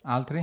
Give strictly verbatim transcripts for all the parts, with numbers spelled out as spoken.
Altri?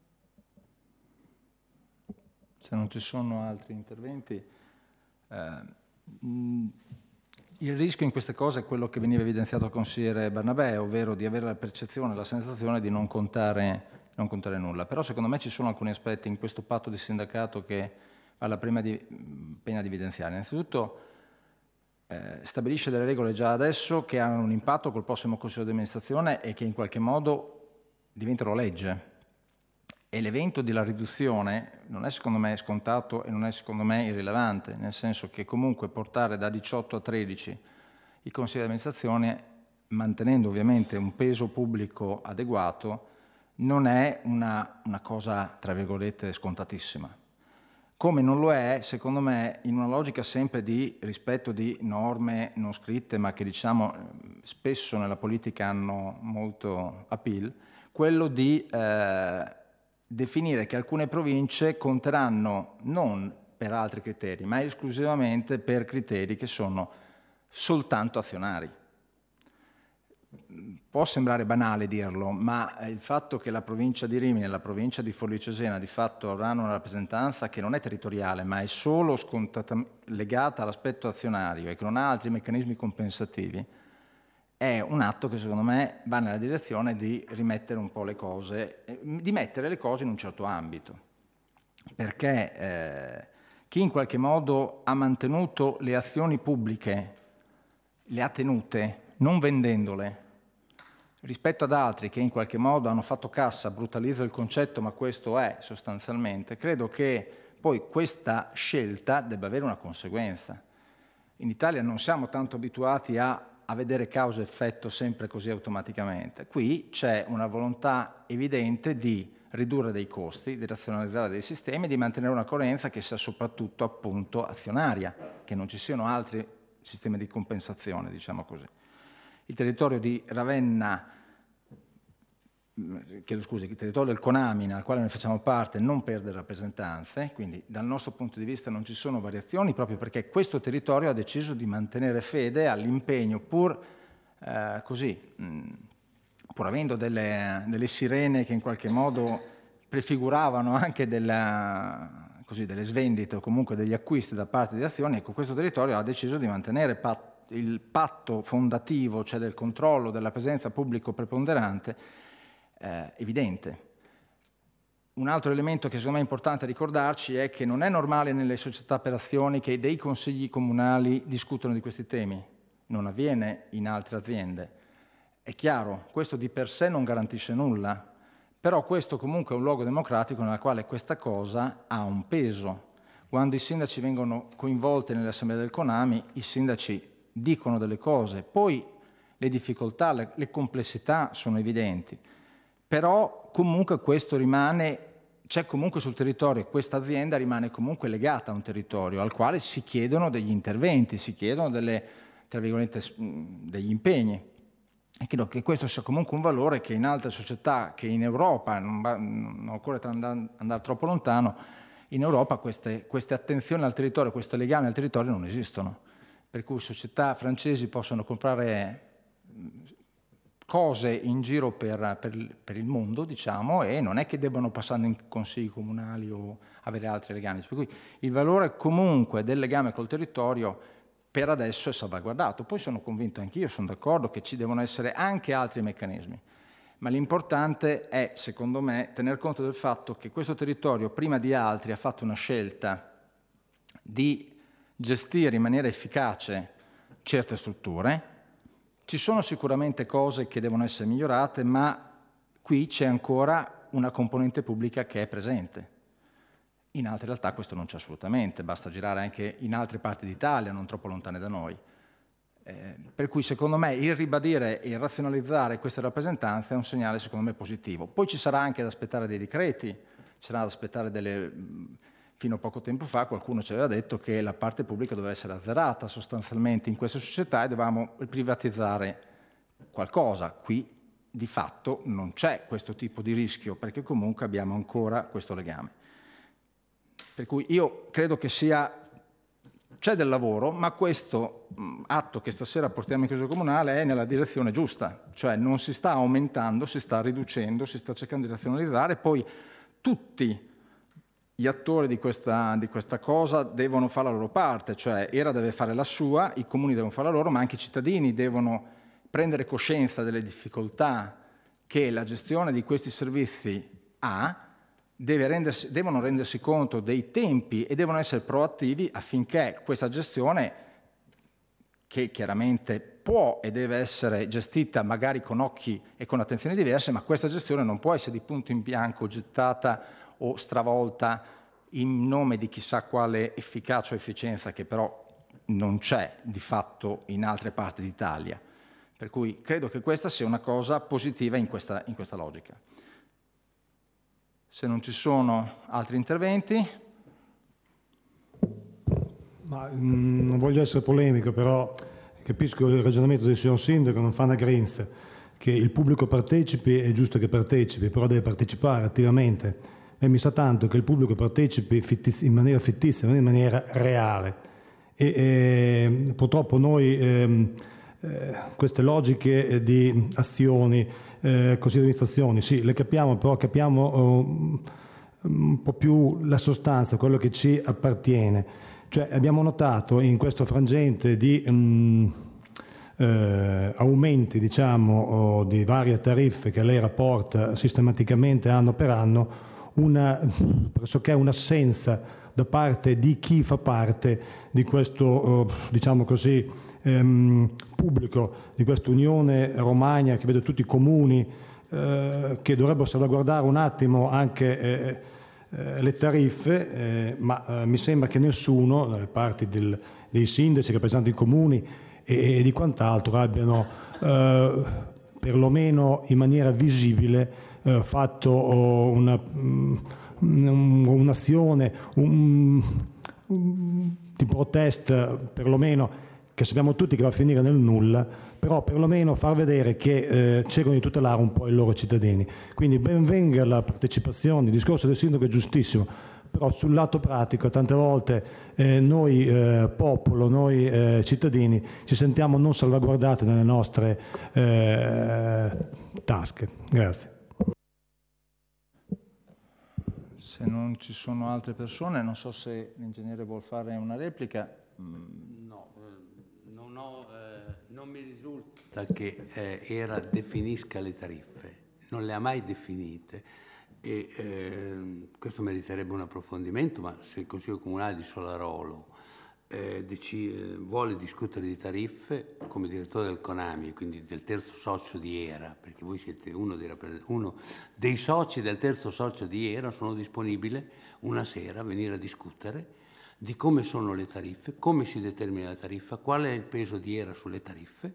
Se non ci sono altri interventi, eh, mh, il rischio in queste cose è quello che veniva evidenziato dal consigliere Barnabè, ovvero di avere la percezione, la sensazione di non contare, non contare nulla. Però secondo me ci sono alcuni aspetti in questo patto di sindacato che vale la prima di, pena di evidenziare. Innanzitutto eh, stabilisce delle regole già adesso che hanno un impatto col prossimo consiglio di amministrazione e che in qualche modo diventano legge. E l'evento della riduzione non è secondo me scontato e non è secondo me irrilevante, nel senso che comunque portare da diciotto a tredici i consigli di amministrazione, mantenendo ovviamente un peso pubblico adeguato, non è una, una cosa, tra virgolette, scontatissima. Come non lo è, secondo me, in una logica sempre di rispetto di norme non scritte, ma che diciamo spesso nella politica hanno molto appeal, quello di eh, definire che alcune province conteranno non per altri criteri, ma esclusivamente per criteri che sono soltanto azionari. Può sembrare banale dirlo, ma il fatto che la provincia di Rimini e la provincia di Forlì Cesena di fatto avranno una rappresentanza che non è territoriale, ma è solo legata all'aspetto azionario e che non ha altri meccanismi compensativi, è un atto che secondo me va nella direzione di rimettere un po' le cose, di mettere le cose in un certo ambito, perché eh, chi in qualche modo ha mantenuto le azioni pubbliche, le ha tenute, non vendendole, rispetto ad altri che in qualche modo hanno fatto cassa, brutalizzo il concetto, ma questo è sostanzialmente, credo che poi questa scelta debba avere una conseguenza. In Italia non siamo tanto abituati a a vedere causa e effetto sempre così automaticamente. Qui c'è una volontà evidente di ridurre dei costi, di razionalizzare dei sistemi, di mantenere una coerenza che sia soprattutto appunto azionaria, che non ci siano altri sistemi di compensazione, diciamo così. Il territorio di Ravenna, chiedo scusi, il territorio del Conamina, al quale noi facciamo parte, non perde rappresentanze, quindi dal nostro punto di vista non ci sono variazioni, proprio perché questo territorio ha deciso di mantenere fede all'impegno, pur eh, così, mh, pur avendo delle, delle sirene che in qualche modo prefiguravano anche della, così, delle svendite o comunque degli acquisti da parte di Azioni, ecco, questo territorio ha deciso di mantenere pat- il patto fondativo, cioè del controllo della presenza pubblico preponderante, Eh, evidente. Un altro elemento che secondo me è importante ricordarci è che non è normale nelle società per azioni che dei consigli comunali discutono di questi temi, non avviene in altre aziende. È chiaro, questo di per sé non garantisce nulla, però questo comunque è un luogo democratico nel quale questa cosa ha un peso. Quando i sindaci vengono coinvolti nell'assemblea del Conami, i sindaci dicono delle cose, poi le difficoltà, le, le complessità sono evidenti. Però comunque questo rimane, c'è comunque sul territorio, questa azienda rimane comunque legata a un territorio al quale si chiedono degli interventi, si chiedono delle, tra virgolette, degli impegni. E credo che questo sia comunque un valore che in altre società, che in Europa, non, va, non occorre andare, andare troppo lontano, in Europa queste, queste attenzioni al territorio, questi legami al territorio non esistono. Per cui società francesi possono comprare cose in giro per, per, per il mondo, diciamo, e non è che debbano passare in consigli comunali o avere altri legami. Per cui il valore comunque del legame col territorio per adesso è salvaguardato. Poi sono convinto anch'io, sono d'accordo che ci devono essere anche altri meccanismi, ma l'importante è, secondo me, tener conto del fatto che questo territorio, prima di altri, ha fatto una scelta di gestire in maniera efficace certe strutture. Ci sono sicuramente cose che devono essere migliorate, ma qui c'è ancora una componente pubblica che è presente. In altre realtà questo non c'è assolutamente, basta girare anche in altre parti d'Italia, non troppo lontane da noi. Eh, per cui secondo me il ribadire e il razionalizzare queste rappresentanze è un segnale secondo me positivo. Poi ci sarà anche da aspettare dei decreti, ci sarà da aspettare delle... Fino a poco tempo fa qualcuno ci aveva detto che la parte pubblica doveva essere azzerata sostanzialmente in queste società e dovevamo privatizzare qualcosa. Qui di fatto non c'è questo tipo di rischio perché comunque abbiamo ancora questo legame. Per cui io credo che sia c'è del lavoro, ma questo mh, atto che stasera portiamo in Consiglio Comunale è nella direzione giusta, cioè non si sta aumentando, si sta riducendo, si sta cercando di razionalizzare, poi tutti gli attori di questa, di questa cosa devono fare la loro parte, cioè ERA deve fare la sua, i comuni devono fare la loro, ma anche i cittadini devono prendere coscienza delle difficoltà che la gestione di questi servizi ha, deve rendersi, devono rendersi conto dei tempi e devono essere proattivi affinché questa gestione, che chiaramente può e deve essere gestita magari con occhi e con attenzioni diverse, ma questa gestione non può essere di punto in bianco gettata o stravolta in nome di chissà quale efficacia o efficienza che però non c'è di fatto in altre parti d'Italia. Per cui credo che questa sia una cosa positiva in questa, in questa logica. Se non ci sono altri interventi. Ma, mh, non voglio essere polemico, però capisco il ragionamento del signor Sindaco, non fa una grinza, che il pubblico partecipi, è giusto che partecipi, però deve partecipare attivamente. E mi sa tanto che il pubblico partecipi fittiz- in maniera fittizia, non in maniera reale. E, e purtroppo noi ehm, eh, queste logiche di azioni, eh, così di amministrazioni, sì, le capiamo, però capiamo oh, un po' più la sostanza, quello che ci appartiene. Cioè abbiamo notato in questo frangente di um, eh, aumenti, diciamo, oh, di varie tariffe che lei rapporta sistematicamente anno per anno, una pressoché un'assenza da parte di chi fa parte di questo, eh, diciamo così, ehm, pubblico, di questa Unione Romagna che vede tutti i comuni eh, che dovrebbero salvaguardare un attimo anche eh, eh, le tariffe, eh, ma eh, mi sembra che nessuno, dalle parti del, dei sindaci che rappresentano i comuni e, e di quant'altro, abbiano eh, perlomeno in maniera visibile eh, fatto oh, una, um, un'azione un, un, di protesta, perlomeno, che sappiamo tutti che va a finire nel nulla, però perlomeno far vedere che eh, cercano di tutelare un po' i loro cittadini. Quindi ben venga la partecipazione, il discorso del sindaco è giustissimo, però sul lato pratico tante volte eh, noi eh, popolo, noi eh, cittadini ci sentiamo non salvaguardati nelle nostre eh, tasche. Grazie. Se non ci sono altre persone, non so se l'ingegnere vuol fare una replica. No, eh, non, ho, eh, non mi risulta che eh, ERA definisca le tariffe, non le ha mai definite e eh, questo meriterebbe un approfondimento, ma se il Consiglio Comunale di Solarolo eh, dec- vuole discutere di tariffe come direttore del CONAMI, quindi del terzo socio di ERA, perché voi siete uno dei, uno dei soci del terzo socio di ERA, sono disponibile una sera a venire a discutere di come sono le tariffe, come si determina la tariffa, qual è il peso di ERA sulle tariffe,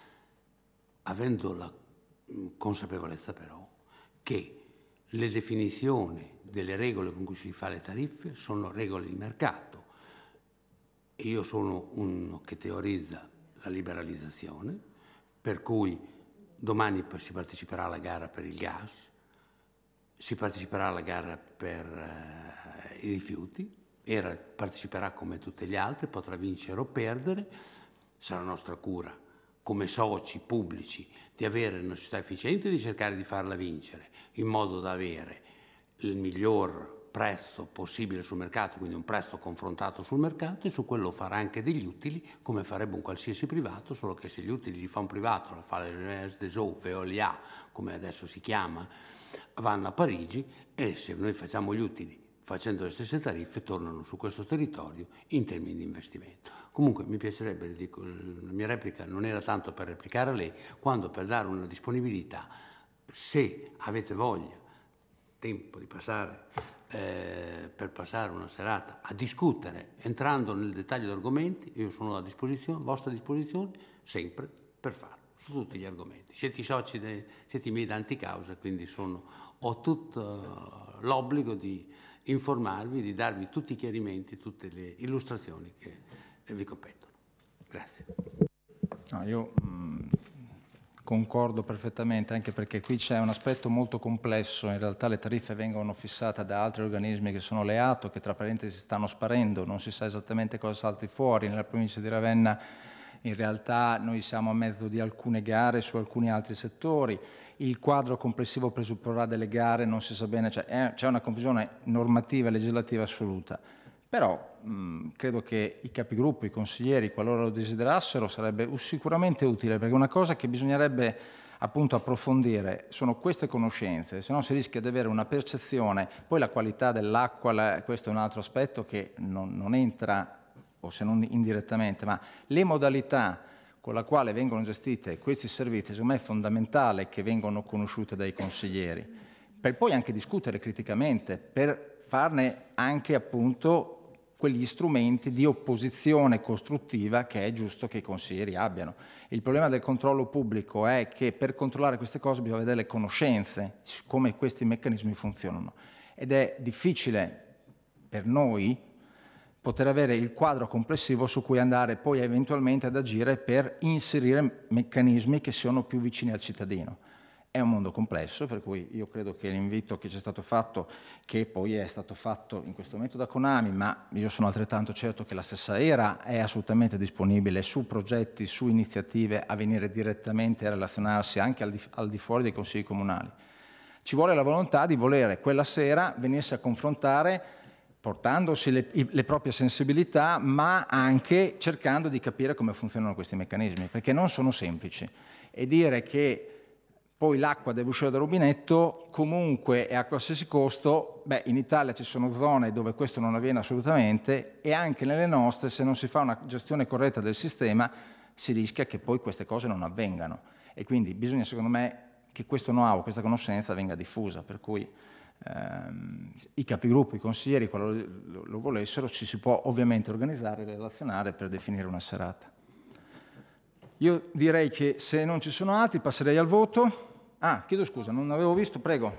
avendo la consapevolezza però che le definizioni delle regole con cui si fa le tariffe sono regole di mercato. E io sono uno che teorizza la liberalizzazione, per cui domani si parteciperà alla gara per il gas, si parteciperà alla gara per eh, i rifiuti, ERA parteciperà come tutti gli altri, potrà vincere o perdere, sarà nostra cura come soci pubblici di avere una società efficiente e di cercare di farla vincere in modo da avere il miglior prezzo possibile sul mercato, quindi un prezzo confrontato sul mercato, e su quello farà anche degli utili come farebbe un qualsiasi privato, solo che se gli utili li fa un privato, la fa l'E des Eaux, Veolia, come adesso si chiama, vanno a Parigi, e se noi facciamo gli utili facendo le stesse tariffe tornano su questo territorio in termini di investimento. Comunque mi piacerebbe, dico, la mia replica non era tanto per replicare a lei, quanto per dare una disponibilità, se avete voglia, tempo di passare, eh, per passare una serata a discutere, entrando nel dettaglio di argomenti, io sono a disposizione, a vostra disposizione, sempre per farlo, su tutti gli argomenti. Siete i soci, de, siete i miei danti causa, quindi sono, ho tutto l'obbligo di informarvi, di darvi tutti i chiarimenti, tutte le illustrazioni che vi competono. Grazie. No, io mh, concordo perfettamente, anche perché qui c'è un aspetto molto complesso. In realtà le tariffe vengono fissate da altri organismi che sono le A T O, che tra parentesi stanno sparendo, non si sa esattamente cosa salti fuori. Nella provincia di Ravenna in realtà noi siamo a mezzo di alcune gare su alcuni altri settori. Il quadro complessivo presupporrà delle gare, non si sa bene, cioè è, c'è una confusione normativa e legislativa assoluta. Però mh, credo che i capigruppo, i consiglieri, qualora lo desiderassero, sarebbe sicuramente utile, perché una cosa che bisognerebbe appunto approfondire sono queste conoscenze, se no si rischia di avere una percezione. Poi la qualità dell'acqua, la, questo è un altro aspetto che non, non entra, o se non indirettamente, ma le modalità con la quale vengono gestite questi servizi, secondo me è fondamentale che vengano conosciute dai consiglieri, per poi anche discutere criticamente, per farne anche appunto quegli strumenti di opposizione costruttiva che è giusto che i consiglieri abbiano. Il problema del controllo pubblico è che per controllare queste cose bisogna avere le conoscenze su come questi meccanismi funzionano, ed è difficile per noi poter avere il quadro complessivo su cui andare poi eventualmente ad agire per inserire meccanismi che siano più vicini al cittadino. È un mondo complesso, per cui io credo che l'invito che ci è stato fatto, che poi è stato fatto in questo momento da Conami, ma io sono altrettanto certo che la stessa ERA è assolutamente disponibile su progetti, su iniziative, a venire direttamente a relazionarsi anche al di, al di fuori dei consigli comunali. Ci vuole la volontà di volere quella sera venirsi a confrontare portandosi le, le proprie sensibilità, ma anche cercando di capire come funzionano questi meccanismi, perché non sono semplici. E dire che poi l'acqua deve uscire dal rubinetto comunque e a qualsiasi costo, beh, in Italia ci sono zone dove questo non avviene assolutamente, e anche nelle nostre, se non si fa una gestione corretta del sistema, si rischia che poi queste cose non avvengano. E quindi bisogna, secondo me, che questo know-how, questa conoscenza venga diffusa, per cui ehm, i capigruppo, i consiglieri, qualora lo, lo volessero, ci si può ovviamente organizzare e relazionare per definire una serata. Io direi che se non ci sono altri passerei al voto. Ah, chiedo scusa, non avevo visto, prego.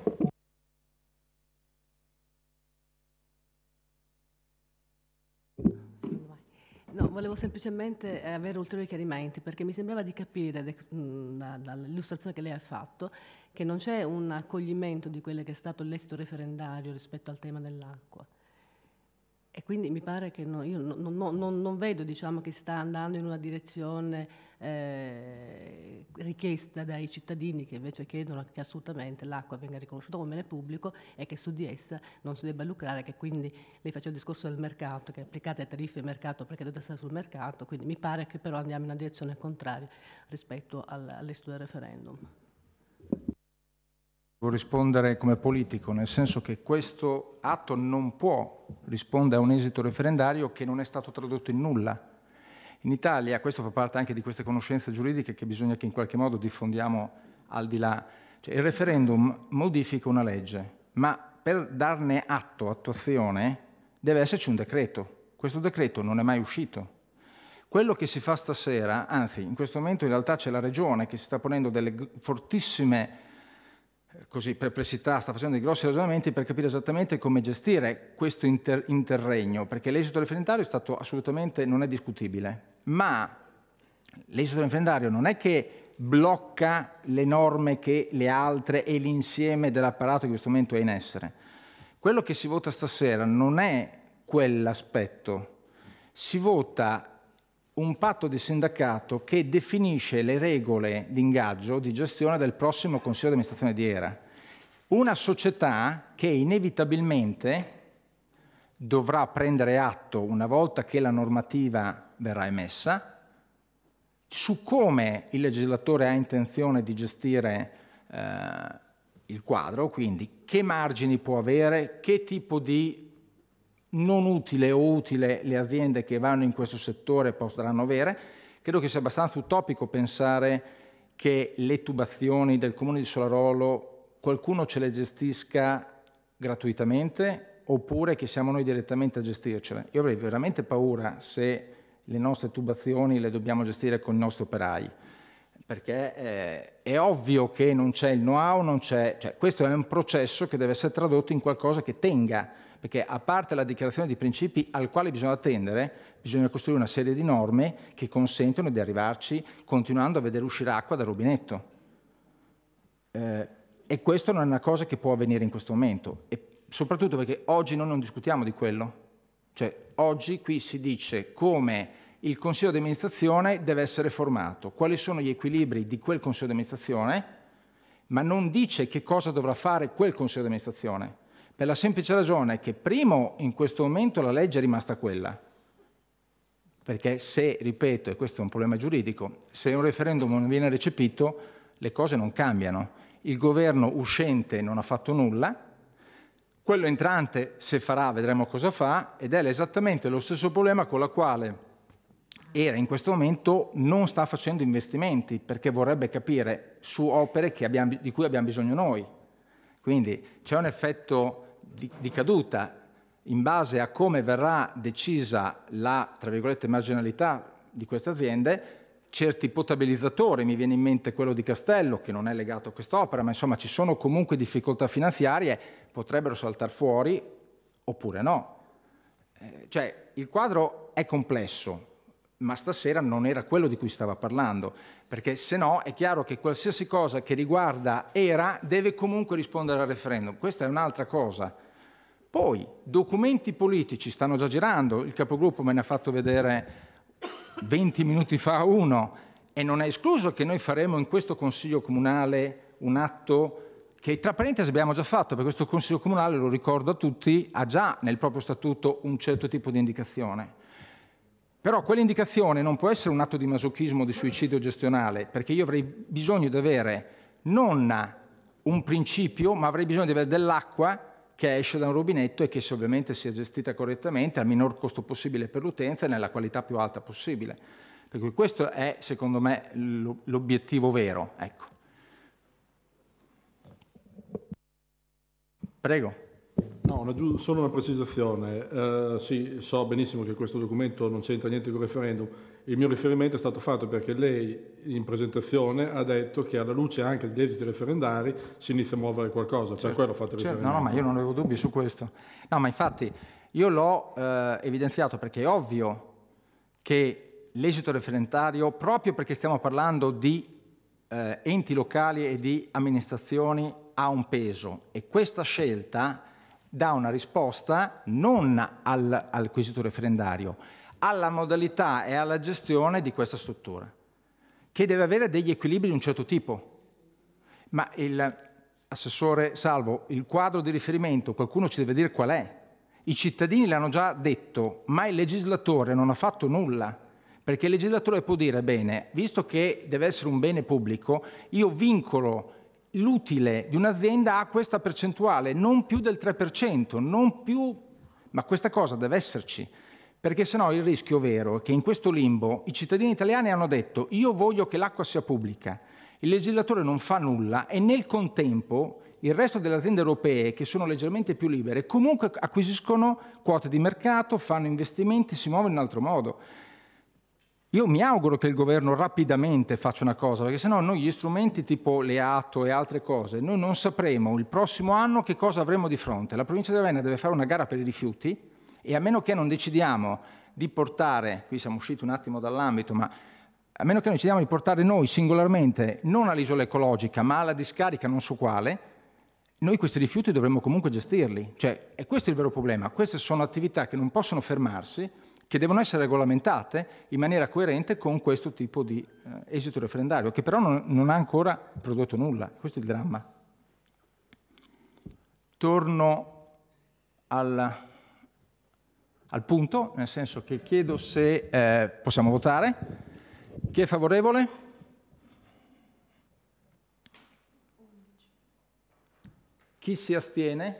No, volevo semplicemente avere ulteriori chiarimenti, perché mi sembrava di capire dall'illustrazione che lei ha fatto che non c'è un accoglimento di quello che è stato l'esito referendario rispetto al tema dell'acqua. E quindi mi pare che no, io non, non, non, non vedo, diciamo, che sta andando in una direzione eh, richiesta dai cittadini, che invece chiedono che assolutamente l'acqua venga riconosciuta come bene pubblico e che su di essa non si debba lucrare, che quindi lei faceva il discorso del mercato, che applicate a tariffe di mercato perché deve essere sul mercato, quindi mi pare che però andiamo in una direzione contraria rispetto al, all'esito del referendum. Devo rispondere come politico, nel senso che questo atto non può rispondere a un esito referendario che non è stato tradotto in nulla. In Italia, questo fa parte anche di queste conoscenze giuridiche che bisogna che in qualche modo diffondiamo al di là. Cioè, il referendum modifica una legge, ma per darne atto, attuazione, deve esserci un decreto. Questo decreto non è mai uscito. Quello che si fa stasera, anzi in questo momento in realtà c'è la Regione che si sta ponendo delle fortissime così, perplessità, sta facendo dei grossi ragionamenti per capire esattamente come gestire questo inter- interregno, perché l'esito referendario è stato assolutamente, non è discutibile, ma l'esito referendario non è che blocca le norme che le altre e l'insieme dell'apparato che in questo momento è in essere. Quello che si vota stasera non è quell'aspetto, si vota un patto di sindacato che definisce le regole di ingaggio, di gestione del prossimo Consiglio di amministrazione di ERA. Una società che inevitabilmente dovrà prendere atto, una volta che la normativa verrà emessa, su come il legislatore ha intenzione di gestire eh, il quadro, quindi che margini può avere, che tipo di non utile o utile le aziende che vanno in questo settore potranno avere. Credo che sia abbastanza utopico pensare che le tubazioni del Comune di Solarolo qualcuno ce le gestisca gratuitamente oppure che siamo noi direttamente a gestircele. Io avrei veramente paura se le nostre tubazioni le dobbiamo gestire con i nostri operai, perché eh, è ovvio che non c'è il know-how, non c'è, cioè, questo è un processo che deve essere tradotto in qualcosa che tenga, perché a parte la dichiarazione di principi al quale bisogna attendere, bisogna costruire una serie di norme che consentono di arrivarci continuando a vedere uscire acqua dal rubinetto. Eh, e questo non è una cosa che può avvenire in questo momento, e soprattutto perché oggi noi non discutiamo di quello. Cioè, oggi qui si dice come il Consiglio di amministrazione deve essere formato, quali sono gli equilibri di quel Consiglio di amministrazione, ma non dice che cosa dovrà fare quel Consiglio di amministrazione, per la semplice ragione che, primo, in questo momento la legge è rimasta quella. Perché se, ripeto, e questo è un problema giuridico, se un referendum non viene recepito, le cose non cambiano. Il governo uscente non ha fatto nulla, quello entrante, se farà, vedremo cosa fa, ed è esattamente lo stesso problema con la quale era in questo momento non sta facendo investimenti, perché vorrebbe capire su opere che abbiamo, di cui abbiamo bisogno noi. Quindi c'è un effetto di, di caduta. In base a come verrà decisa la, tra virgolette, marginalità di queste aziende, certi potabilizzatori, mi viene in mente quello di Castello, che non è legato a quest'opera, ma insomma ci sono comunque difficoltà finanziarie, potrebbero saltare fuori oppure no. Eh, cioè, il quadro è complesso, ma stasera non era quello di cui stava parlando, perché se no è chiaro che qualsiasi cosa che riguarda ERA deve comunque rispondere al referendum. Questa è un'altra cosa. Poi, documenti politici stanno già girando, il capogruppo me ne ha fatto vedere venti minuti fa uno, e non è escluso che noi faremo in questo Consiglio Comunale un atto che, tra parentesi, abbiamo già fatto, perché questo Consiglio Comunale, lo ricordo a tutti, ha già nel proprio statuto un certo tipo di indicazione. Però quell'indicazione non può essere un atto di masochismo, di suicidio gestionale, perché io avrei bisogno di avere non un principio, ma avrei bisogno di avere dell'acqua che esce da un rubinetto e che se ovviamente sia gestita correttamente al minor costo possibile per l'utenza e nella qualità più alta possibile. Perché questo è, secondo me, l'obiettivo vero. Ecco. Prego. No, una, solo una precisazione. Uh, sì, so benissimo che questo documento non c'entra niente con il referendum. Il mio riferimento è stato fatto perché lei in presentazione ha detto che alla luce anche degli esiti referendari si inizia a muovere qualcosa, per certo, quello ho fatto il certo, riferimento. No, no, ma io non avevo dubbi su questo. No, ma infatti io l'ho eh, evidenziato perché è ovvio che l'esito referendario, proprio perché stiamo parlando di eh, enti locali e di amministrazioni, ha un peso, e questa scelta dà una risposta non al, al quesito referendario, alla modalità e alla gestione di questa struttura, che deve avere degli equilibri di un certo tipo. Ma il assessore Salvo, il quadro di riferimento, qualcuno ci deve dire qual è. I cittadini l'hanno già detto, ma il legislatore non ha fatto nulla, perché il legislatore può dire, bene, visto che deve essere un bene pubblico, io vincolo l'utile di un'azienda a questa percentuale, non più del tre per cento, non più, ma questa cosa deve esserci, perché sennò il rischio vero è che in questo limbo i cittadini italiani hanno detto io voglio che l'acqua sia pubblica, il legislatore non fa nulla e nel contempo il resto delle aziende europee, che sono leggermente più libere, comunque acquisiscono quote di mercato, fanno investimenti, si muovono in un altro modo. Io mi auguro che il governo rapidamente faccia una cosa, perché sennò noi gli strumenti tipo l'EATO e altre cose, noi non sapremo il prossimo anno che cosa avremo di fronte. La provincia di Ravenna deve fare una gara per i rifiuti e a meno che non decidiamo di portare, qui siamo usciti un attimo dall'ambito, ma a meno che non decidiamo di portare noi singolarmente, non all'isola ecologica, ma alla discarica non so quale, noi questi rifiuti dovremmo comunque gestirli. Cioè, e questo è il vero problema. Queste sono attività che non possono fermarsi, che devono essere regolamentate in maniera coerente con questo tipo di eh, esito referendario, che però non, non ha ancora prodotto nulla. Questo è il dramma. Torno al, al punto, nel senso che chiedo se eh, possiamo votare. Chi è favorevole? Chi si astiene?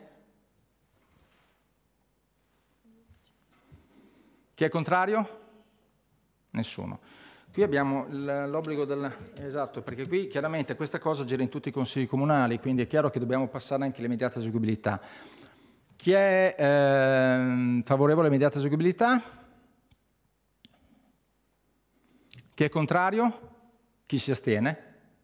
Chi è contrario? Nessuno. Qui abbiamo l'obbligo del... Esatto, perché qui chiaramente questa cosa gira in tutti i consigli comunali, quindi è chiaro che dobbiamo passare anche l'immediata eseguibilità. Chi è eh, favorevole all'immediata eseguibilità? Chi è contrario? Chi si astiene?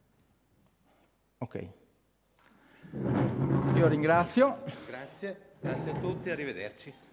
Ok. Io ringrazio. Grazie, grazie a tutti, arrivederci.